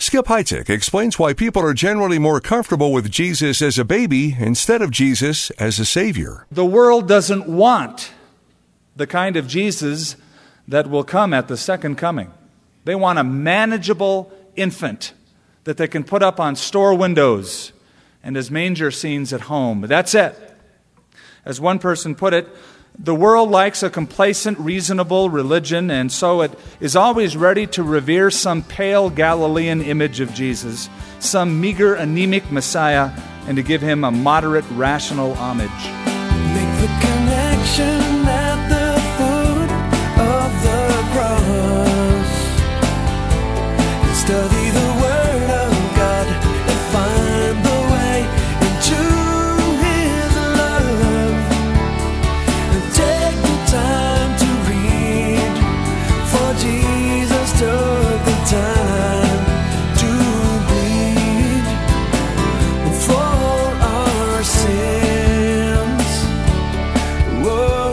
Skip Heitzig explains why people are generally more comfortable with Jesus as a baby instead of Jesus as a Savior. The world doesn't want the kind of Jesus that will come at the second coming. They want a manageable infant that they can put up on store windows and as manger scenes at home. That's it. As one person put it, the world likes a complacent, reasonable religion, and so it is always ready to revere some pale Galilean image of Jesus, some meager, anemic Messiah, and to give him a moderate, rational homage. Make the connection at the foot of the cross and study the Word of God and find the way into His love and take the time to read, for Jesus took the time to bleed for our sins. Whoa,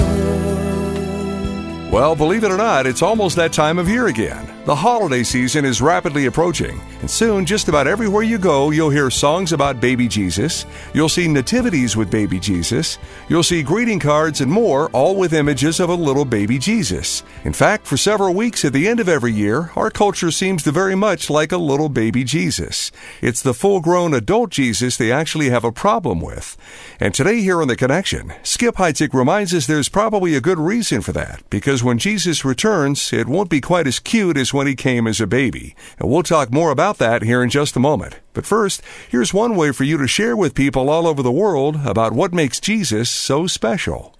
whoa. Well, believe it or not, it's almost that time of year again. The holiday season is rapidly approaching, and soon just about everywhere you go, you'll hear songs about baby Jesus, you'll see nativities with baby Jesus, you'll see greeting cards and more, all with images of a little baby Jesus. In fact, for several weeks at the end of every year, our culture seems to very much like a little baby Jesus. It's the full-grown adult Jesus they actually have a problem with. And today here on The Connection, Skip Heitzig reminds us there's probably a good reason for that, because when Jesus returns, it won't be quite as cute as when he came as a baby. And we'll talk more about that here in just a moment. But first, here's one way for you to share with people all over the world about what makes Jesus so special.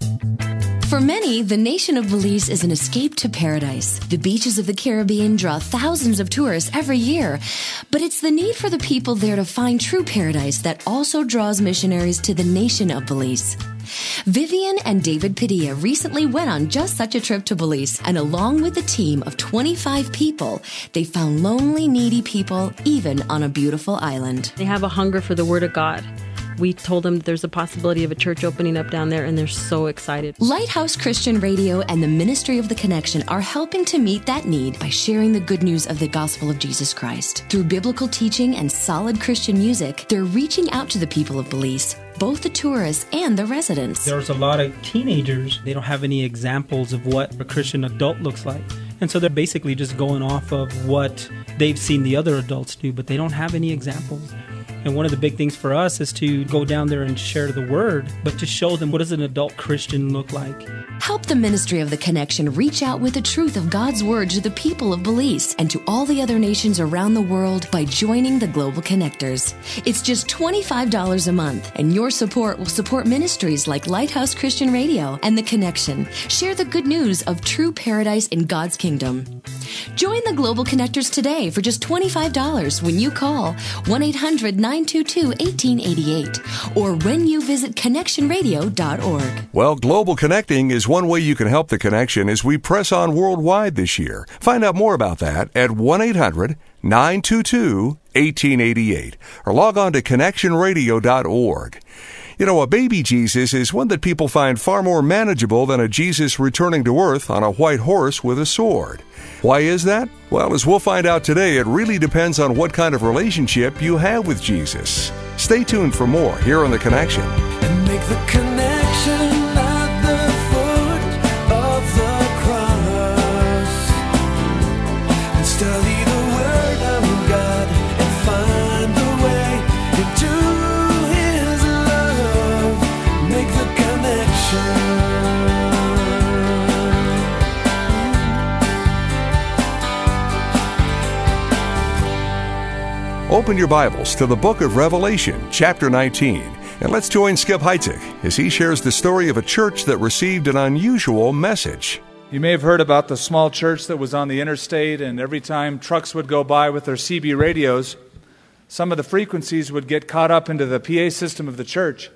For many, the nation of Belize is an escape to paradise. The beaches of the Caribbean draw thousands of tourists every year. But it's the need for the people there to find true paradise that also draws missionaries to the nation of Belize. Vivian and David Padilla recently went on just such a trip to Belize, and along with a team of 25 people, they found lonely, needy people even on a beautiful island. They have a hunger for the Word of God. We told them that there's a possibility of a church opening up down there, and they're so excited. Lighthouse Christian Radio and the Ministry of the Connection are helping to meet that need by sharing the good news of the gospel of Jesus Christ. Through biblical teaching and solid Christian music, they're reaching out to the people of Belize, both the tourists and the residents. There's a lot of teenagers, they don't have any examples of what a Christian adult looks like. And so they're basically just going off of what they've seen the other adults do, but they don't have any examples. And one of the big things for us is to go down there and share the word, but to show them what does an adult Christian look like. Help the Ministry of the Connection reach out with the truth of God's Word to the people of Belize and to all the other nations around the world by joining the Global Connectors. It's just $25 a month, and your support will support ministries like Lighthouse Christian Radio and The Connection. Share the good news of true paradise in God's kingdom. Join the Global Connectors today for just $25 when you call 1-800-922-1888 or when you visit connectionradio.org. Well, Global Connecting is one way you can help The Connection as we press on worldwide this year. Find out more about that at 1-800-922-1888 or log on to connectionradio.org. You know, a baby Jesus is one that people find far more manageable than a Jesus returning to earth on a white horse with a sword. Why is that? Well, as we'll find out today, it really depends on what kind of relationship you have with Jesus. Stay tuned for more here on The Connection. And make the connection at the foot of the cross and study the Word of God and find the way into His love. Make the connection. Open your Bibles to the book of Revelation, chapter 19, and let's join Skip Heitzig as he shares the story of a church that received an unusual message. You may have heard about the small church that was on the interstate, and every time trucks would go by with their CB radios, some of the frequencies would get caught up into the PA system of the church,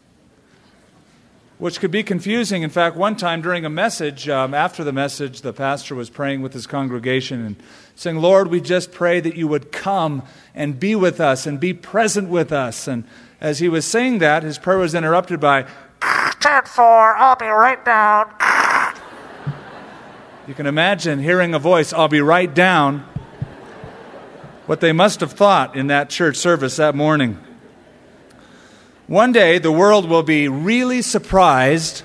which could be confusing. In fact, one time during a message, after the message, the pastor was praying with his congregation and saying, "Lord, we just pray that you would come and be with us and be present with us." And as he was saying that, his prayer was interrupted by, 10-4, I'll be right down. You can imagine hearing a voice, "I'll be right down." what they must have thought in that church service that morning. One day, the world will be really surprised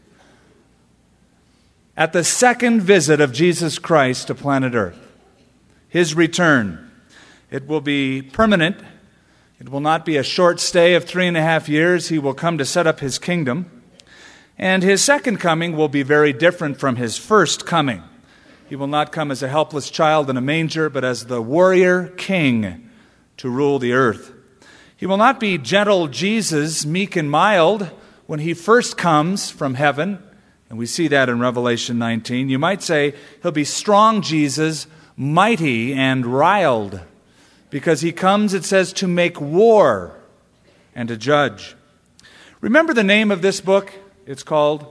at the second visit of Jesus Christ to planet Earth, His return. It will be permanent. It will not be a short stay of 3.5 years. He will come to set up His kingdom. And His second coming will be very different from His first coming. He will not come as a helpless child in a manger, but as the warrior king to rule the earth. He will not be gentle Jesus, meek and mild, when He first comes from heaven. And we see that in Revelation 19. You might say He'll be strong Jesus, mighty and riled, because He comes, it says, to make war and to judge. Remember the name of this book? It's called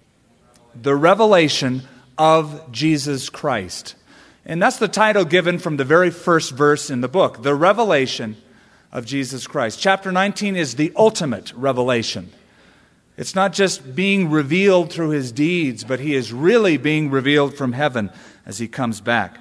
The Revelation of Jesus Christ. And that's the title given from the very first verse in the book, The Revelation of Jesus Christ. Chapter 19 is the ultimate revelation. It's not just being revealed through His deeds, but He is really being revealed from heaven as He comes back.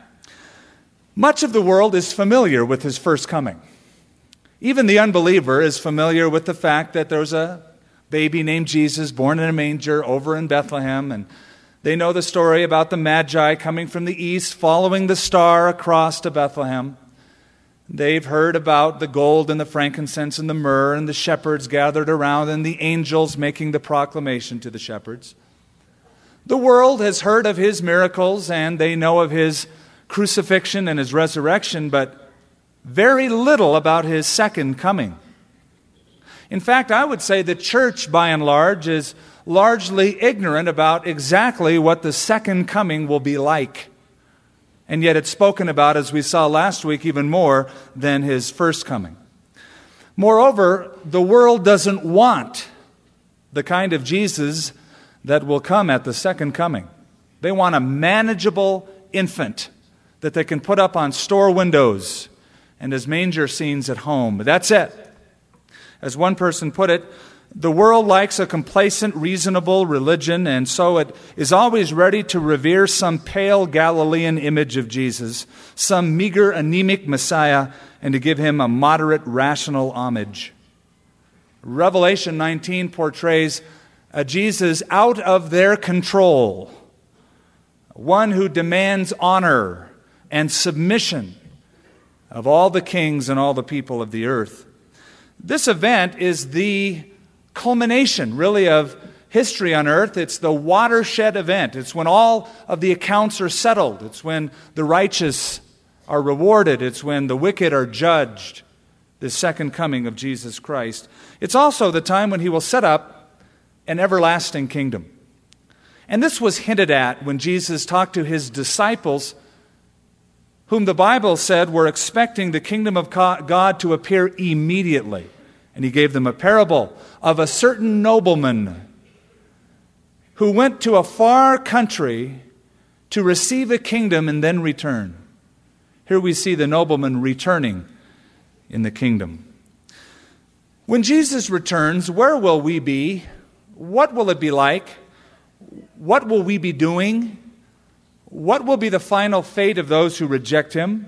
Much of the world is familiar with His first coming. Even the unbeliever is familiar with the fact that there's a baby named Jesus born in a manger over in Bethlehem, and they know the story about the Magi coming from the east, following the star across to Bethlehem. They've heard about the gold and the frankincense and the myrrh and the shepherds gathered around and the angels making the proclamation to the shepherds. The world has heard of His miracles and they know of His crucifixion and His resurrection, but very little about His second coming. In fact, I would say the church, by and large, is largely ignorant about exactly what the second coming will be like. And yet it's spoken about, as we saw last week, even more than His first coming. Moreover, the world doesn't want the kind of Jesus that will come at the second coming. They want a manageable infant that they can put up on store windows and as manger scenes at home. But that's it. As one person put it, the world likes a complacent, reasonable religion, and so it is always ready to revere some pale Galilean image of Jesus, some meager, anemic Messiah, and to give Him a moderate, rational homage. Revelation 19 portrays a Jesus out of their control, one who demands honor and submission of all the kings and all the people of the earth. This event is the culmination, really, of history on earth. It's the watershed event. It's when all of the accounts are settled. It's when the righteous are rewarded. It's when the wicked are judged. The second coming of Jesus Christ. It's also the time when He will set up an everlasting kingdom. And this was hinted at when Jesus talked to His disciples, whom the Bible said were expecting the kingdom of God to appear immediately. And He gave them a parable of a certain nobleman who went to a far country to receive a kingdom and then return. Here we see the nobleman returning in the kingdom. When Jesus returns, where will we be? What will it be like? What will we be doing? What will be the final fate of those who reject Him?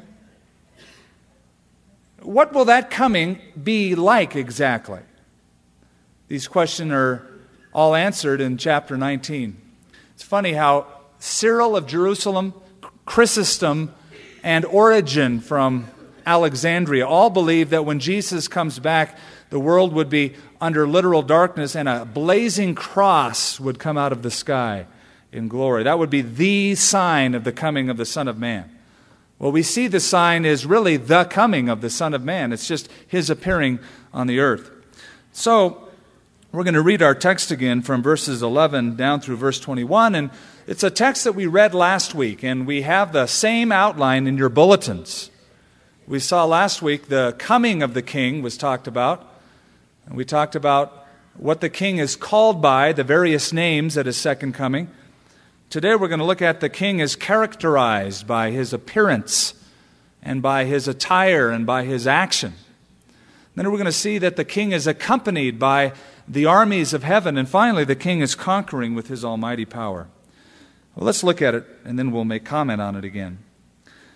What will that coming be like exactly? These questions are all answered in chapter 19. It's funny how Cyril of Jerusalem, Chrysostom, and Origen from Alexandria all believe that when Jesus comes back, the world would be under literal darkness and a blazing cross would come out of the sky in glory. That would be the sign of the coming of the Son of Man. Well, we see the sign is really the coming of the Son of Man. It's just His appearing on the earth. So, we're going to read our text again from verses 11 down through verse 21. And it's a text that we read last week, and we have the same outline in your bulletins. We saw last week the coming of the King was talked about. And we talked about what the King is called by, the various names at His second coming. Today we're going to look at the King as characterized by His appearance and by His attire and by His action. Then we're going to see that the King is accompanied by the armies of heaven. And finally, the King is conquering with His almighty power. Well, let's look at it, and then we'll make comment on it again.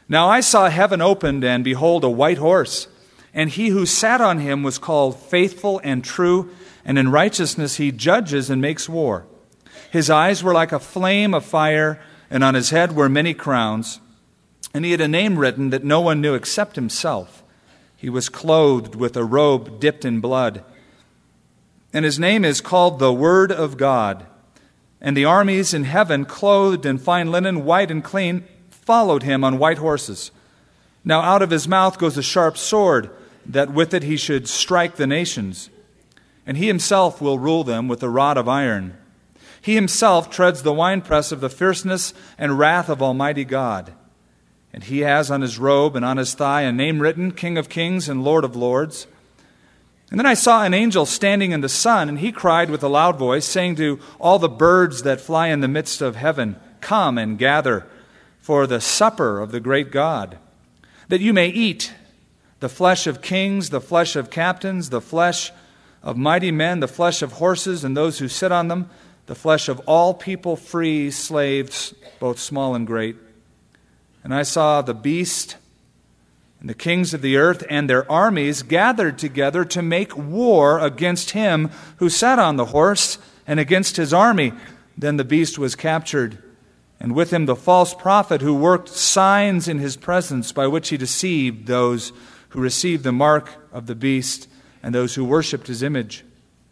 Now I saw heaven opened, and behold, a white horse. And he who sat on him was called Faithful and True, and in righteousness he judges and makes war. His eyes were like a flame of fire, and on his head were many crowns. And he had a name written that no one knew except himself. He was clothed with a robe dipped in blood. And his name is called the Word of God. And the armies in heaven, clothed in fine linen, white and clean, followed him on white horses. Now out of his mouth goes a sharp sword, that with it he should strike the nations. And he himself will rule them with a rod of iron. He himself treads the winepress of the fierceness and wrath of Almighty God. And he has on his robe and on his thigh a name written, King of Kings and Lord of Lords. And then I saw an angel standing in the sun, and he cried with a loud voice, saying to all the birds that fly in the midst of heaven, Come and gather for the supper of the great God, that you may eat the flesh of kings, the flesh of captains, the flesh of mighty men, the flesh of horses and those who sit on them, the flesh of all people, free, slaves, both small and great. And I saw the beast and the kings of the earth and their armies gathered together to make war against him who sat on the horse and against his army. Then the beast was captured, and with him the false prophet who worked signs in his presence by which he deceived those who received the mark of the beast and those who worshipped his image.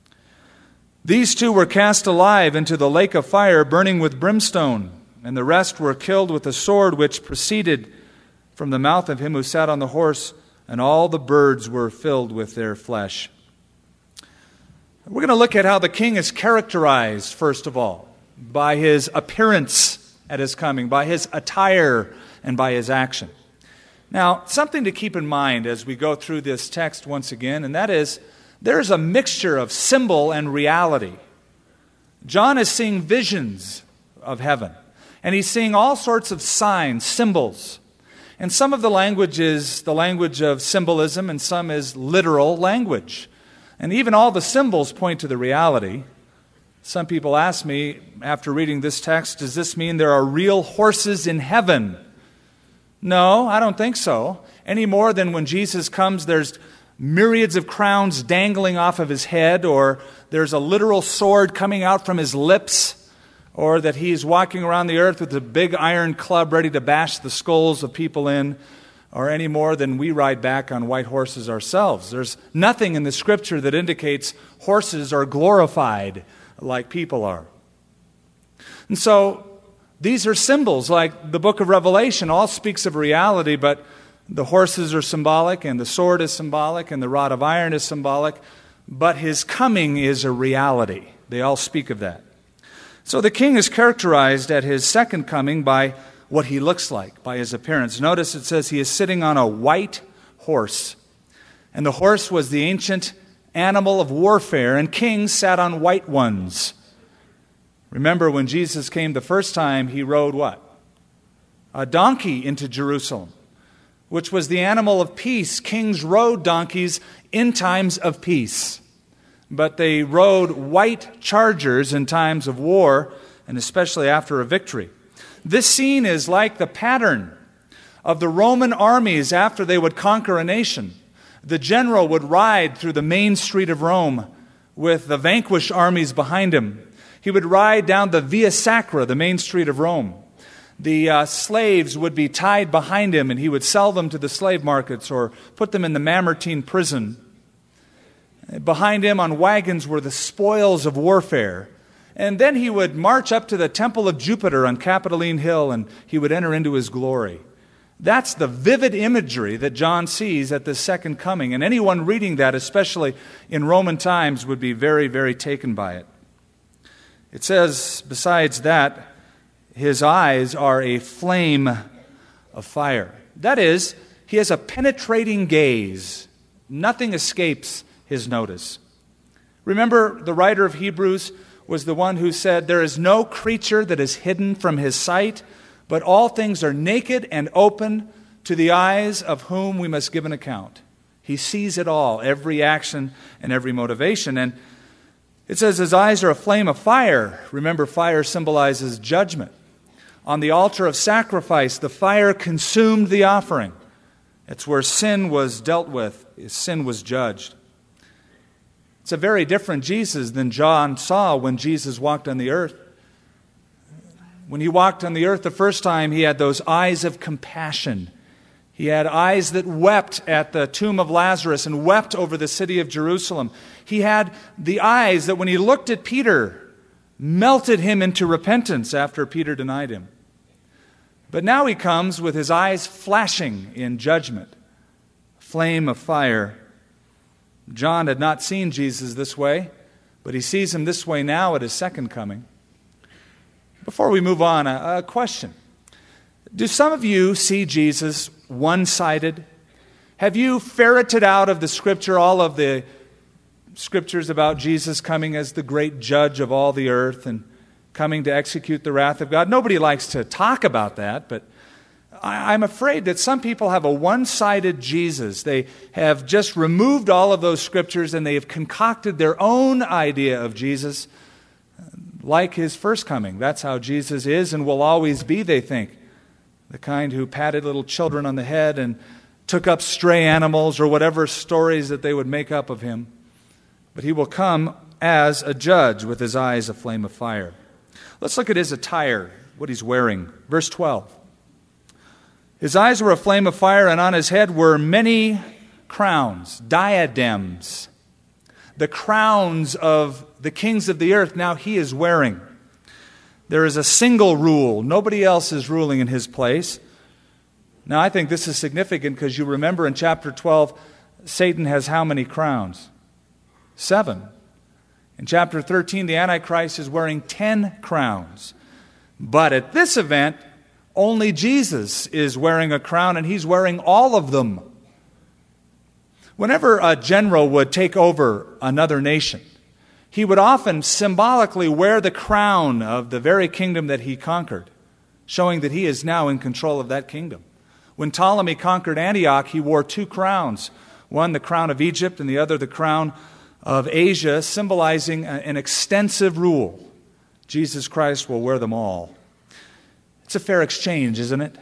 These two were cast alive into the lake of fire burning with brimstone, and the rest were killed with the sword which proceeded from the mouth of him who sat on the horse, and all the birds were filled with their flesh. We're going to look at how the king is characterized, first of all, by his appearance at his coming, by his attire, and by his action. Now, something to keep in mind as we go through this text once again, and that is, there's a mixture of symbol and reality. John is seeing visions of heaven, and he's seeing all sorts of signs, symbols. And some of the language is the language of symbolism, and some is literal language. And even all the symbols point to the reality. Some people ask me, after reading this text, does this mean there are real horses in heaven? No, I don't think so. Any more than when Jesus comes, there's myriads of crowns dangling off of his head, or there's a literal sword coming out from his lips, or that he's walking around the earth with a big iron club ready to bash the skulls of people in, or any more than we ride back on white horses ourselves. There's nothing in the Scripture that indicates horses are glorified like people are. And so these are symbols, like the book of Revelation all speaks of reality, but the horses are symbolic, and the sword is symbolic, and the rod of iron is symbolic, but his coming is a reality. They all speak of that. So the king is characterized at his second coming by what he looks like, by his appearance. Notice it says he is sitting on a white horse. And the horse was the ancient animal of warfare, and kings sat on white ones. Remember, when Jesus came the first time, he rode what? A donkey into Jerusalem, which was the animal of peace. Kings rode donkeys in times of peace. But they rode white chargers in times of war, and especially after a victory. This scene is like the pattern of the Roman armies after they would conquer a nation. The general would ride through the main street of Rome with the vanquished armies behind him. He would ride down the Via Sacra, the main street of Rome. The slaves would be tied behind him, and he would sell them to the slave markets or put them in the Mamertine prison. Behind him on wagons were the spoils of warfare. And then he would march up to the temple of Jupiter on Capitoline Hill, and he would enter into his glory. That's the vivid imagery that John sees at the second coming. And anyone reading that, especially in Roman times, would be very, very taken by it. It says, besides that, his eyes are a flame of fire. That is, he has a penetrating gaze. Nothing escapes his notice. Remember, the writer of Hebrews was the one who said, there is no creature that is hidden from his sight, but all things are naked and open to the eyes of whom we must give an account. He sees it all, every action and every motivation. And it says his eyes are a flame of fire. Remember, fire symbolizes judgment. On the altar of sacrifice, the fire consumed the offering. It's where sin was dealt with, sin was judged. It's a very different Jesus than John saw when Jesus walked on the earth. When he walked on the earth the first time, he had those eyes of compassion. He had eyes that wept at the tomb of Lazarus and wept over the city of Jerusalem. He had the eyes that when he looked at Peter, melted him into repentance after Peter denied him. But now he comes with his eyes flashing in judgment, a flame of fire. John had not seen Jesus this way, but he sees him this way now at his second coming. Before we move on, a question. Do some of you see Jesus one-sided? Have you ferreted out of the Scripture all of the Scriptures about Jesus coming as the great judge of all the earth and coming to execute the wrath of God? Nobody likes to talk about that, but I'm afraid that some people have a one-sided Jesus. They have just removed all of those Scriptures and they have concocted their own idea of Jesus like his first coming. That's how Jesus is and will always be, they think. The kind who patted little children on the head and took up stray animals or whatever stories that they would make up of him. But he will come as a judge with his eyes a flame of fire. Let's look at his attire, what he's wearing. Verse 12. His eyes were a flame of fire, and on his head were many crowns, diadems. The crowns of the kings of the earth now he is wearing. There is a single rule. Nobody else is ruling in his place. Now, I think this is significant because you remember in chapter 12, Satan has how many crowns? 7. In chapter 13, the Antichrist is wearing 10 crowns. But at this event, only Jesus is wearing a crown, and he's wearing all of them. Whenever a general would take over another nation, he would often symbolically wear the crown of the very kingdom that he conquered, showing that he is now in control of that kingdom. When Ptolemy conquered Antioch, he wore 2 crowns. One, the crown of Egypt, and the other, the crown of Asia, symbolizing an extensive rule. Jesus Christ will wear them all. It's a fair exchange, isn't it?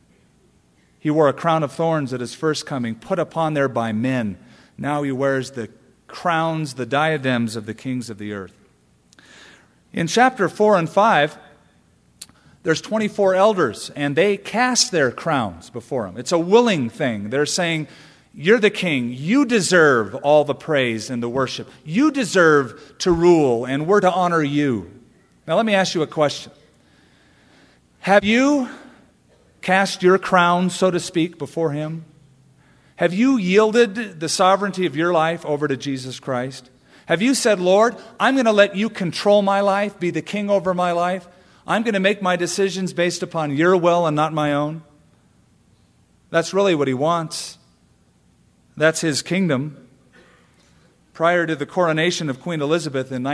He wore a crown of thorns at his first coming, put upon there by men. Now he wears the crowns, the diadems of the kings of the earth. In chapter 4 and 5, there's 24 elders, and they cast their crowns before him. It's a willing thing. They're saying, you're the king. You deserve all the praise and the worship. You deserve to rule, and we're to honor you. Now let me ask you a question. Have you cast your crown, so to speak, before him? Have you yielded the sovereignty of your life over to Jesus Christ? Have you said, Lord, I'm going to let you control my life, be the king over my life? I'm going to make my decisions based upon your will and not my own? That's really what he wants. That's his kingdom. Prior to the coronation of Queen Elizabeth in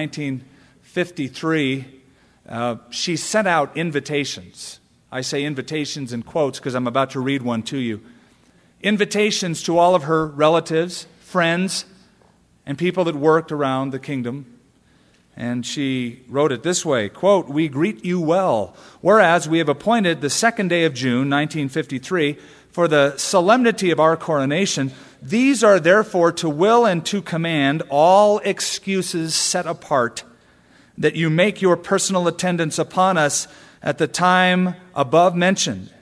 1953, she sent out invitations. I say invitations in quotes because I'm about to read one to you. Invitations to all of her relatives, friends, and people that worked around the kingdom. And she wrote it this way, quote, "We greet you well, whereas we have appointed the 2nd day of June, 1953, for the solemnity of our coronation. These are therefore to will and to command all excuses set apart, that you make your personal attendance upon us at the time above mentioned,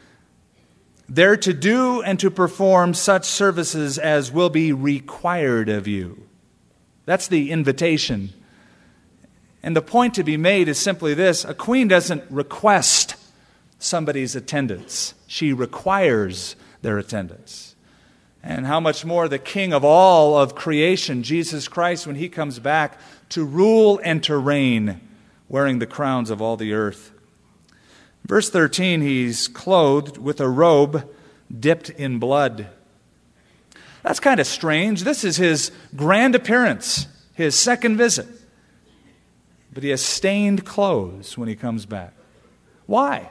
there to do and to perform such services as will be required of you." That's the invitation. And the point to be made is simply this: a queen doesn't request somebody's attendance. She requires their attendance. And how much more the King of all of creation, Jesus Christ, when he comes back to rule and to reign, wearing the crowns of all the earth. Verse 13, he's clothed with a robe dipped in blood. That's kind of strange. This is his grand appearance, his second visit. But he has stained clothes when he comes back. Why?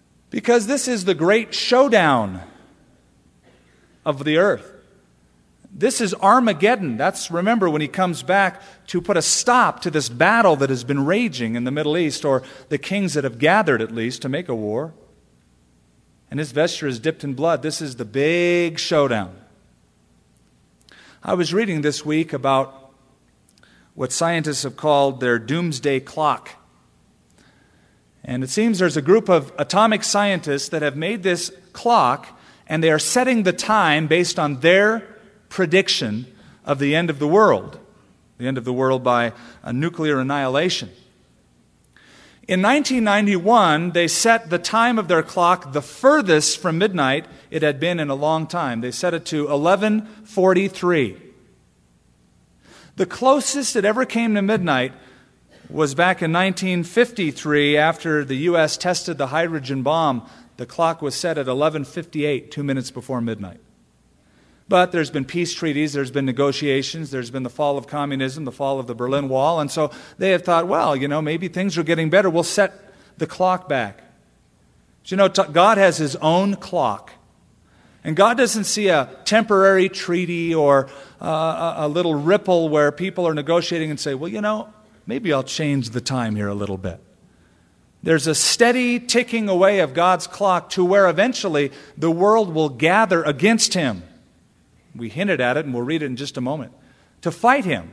Because this is the great showdown of the earth. This is Armageddon. That's, remember, when he comes back to put a stop to this battle that has been raging in the Middle East, or the kings that have gathered at least to make a war. And his vesture is dipped in blood. This is the big showdown. I was reading this week about what scientists have called their doomsday clock. And it seems there's a group of atomic scientists that have made this clock, and they are setting the time based on their prediction of the end of the world by a nuclear annihilation. In 1991, they set the time of their clock the furthest from midnight it had been in a long time. They set it to 11:43. The closest it ever came to midnight was back in 1953 after the U.S. tested the hydrogen bomb. The clock was set at 11:58, 2 minutes before midnight. But there's been peace treaties, there's been negotiations, there's been the fall of communism, the fall of the Berlin Wall, and so they have thought, well, maybe things are getting better, we'll set the clock back. But God has His own clock. And God doesn't see a temporary treaty or a little ripple where people are negotiating and say, well, maybe I'll change the time here a little bit. There's a steady ticking away of God's clock to where eventually the world will gather against Him. We hinted at it, and we'll read it in just a moment, to fight Him.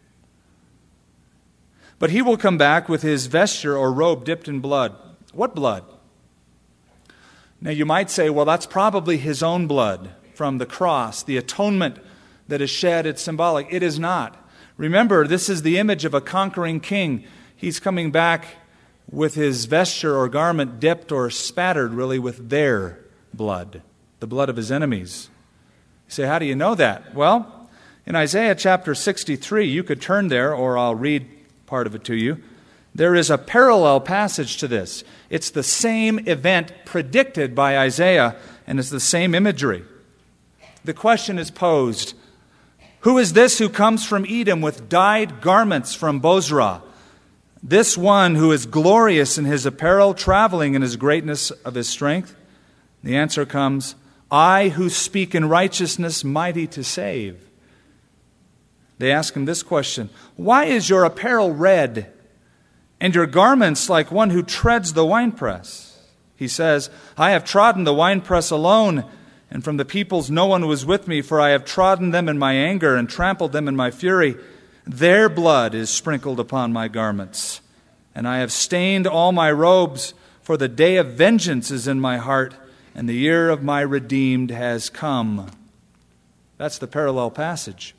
But He will come back with His vesture or robe dipped in blood. What blood? Now you might say, well, that's probably His own blood from the cross, the atonement that is shed. It's symbolic. It is not. Remember, this is the image of a conquering king. He's coming back with His vesture or garment dipped or spattered really with their blood, the blood of His enemies. You say, how do you know that? Well, in Isaiah chapter 63, you could turn there, or I'll read part of it to you. There is a parallel passage to this. It's the same event predicted by Isaiah, and it's the same imagery. The question is posed, who is this who comes from Edom with dyed garments from Bozrah? This one who is glorious in his apparel, traveling in his greatness of his strength? The answer comes, I who speak in righteousness, mighty to save. They ask him this question, why is your apparel red, and your garments like one who treads the winepress? He says, I have trodden the winepress alone, and from the peoples no one was with me, for I have trodden them in my anger and trampled them in my fury. Their blood is sprinkled upon my garments, and I have stained all my robes, for the day of vengeance is in my heart, and the year of my redeemed has come. That's the parallel passage.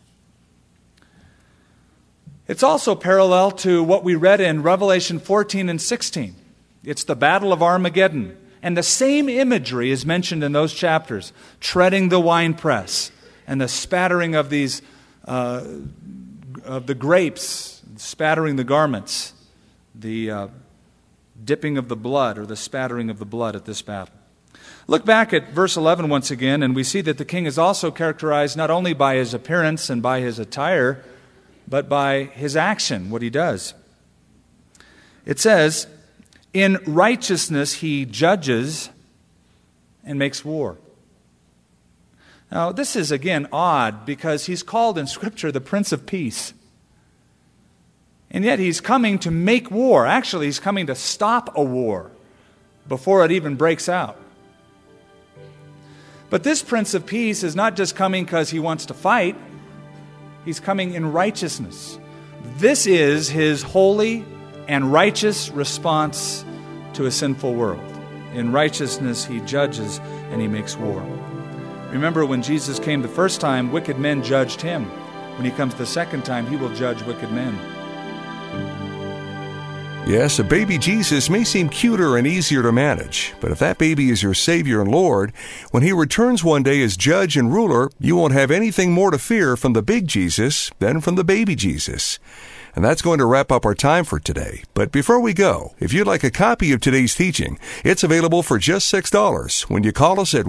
It's also parallel to what we read in Revelation 14 and 16. It's the Battle of Armageddon. And the same imagery is mentioned in those chapters, treading the winepress and the spattering of these of the grapes, spattering the garments, the dipping of the blood or the spattering of the blood at this battle. Look back at verse 11 once again, and we see that the king is also characterized not only by his appearance and by his attire, but by his action, what he does. It says, in righteousness he judges and makes war. Now, this is again odd because he's called in Scripture the Prince of Peace. And yet he's coming to make war. Actually, he's coming to stop a war before it even breaks out. But this Prince of Peace is not just coming because he wants to fight. He's coming in righteousness. This is his holy and righteous response to a sinful world. In righteousness, he judges and he makes war. Remember, when Jesus came the first time, wicked men judged him. When he comes the second time, he will judge wicked men. Yes, a baby Jesus may seem cuter and easier to manage, but if that baby is your Savior and Lord, when He returns one day as judge and ruler, you won't have anything more to fear from the big Jesus than from the baby Jesus. And that's going to wrap up our time for today. But before we go, if you'd like a copy of today's teaching, it's available for just $6 when you call us at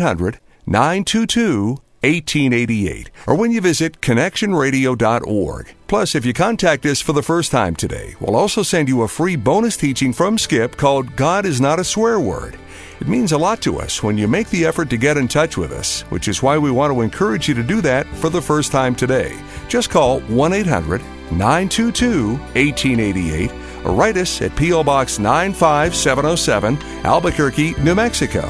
1-800-922-1888 or when you visit connectionradio.org. Plus, if you contact us for the first time today, we'll also send you a free bonus teaching from Skip called God is Not a Swear Word. It means a lot to us when you make the effort to get in touch with us, which is why we want to encourage you to do that for the first time today. Just call 1-800-922-1888 or write us at P.O. Box 95707, Albuquerque, New Mexico,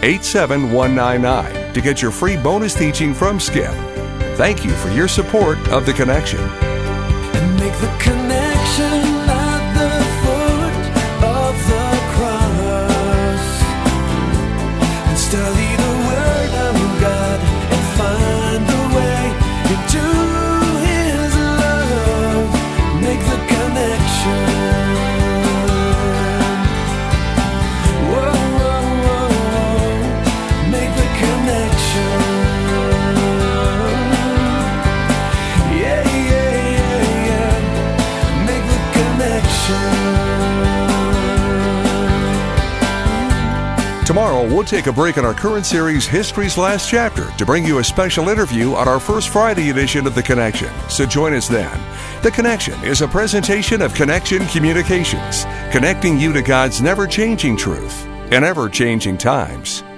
87199 to get your free bonus teaching from Skip. Thank you for your support of The Connection. And make the connection at the foot of the cross. And study the Word of God and find the way into His love. Make the connection. Whoa, whoa, whoa, whoa. Make the connection. Yeah, yeah, yeah, yeah. Make the connection. Tomorrow, we'll take a break in our current series, History's Last Chapter, to bring you a special interview on our first Friday edition of The Connection. So join us then. The Connection is a presentation of Connection Communications, connecting you to God's never-changing truth in ever-changing times.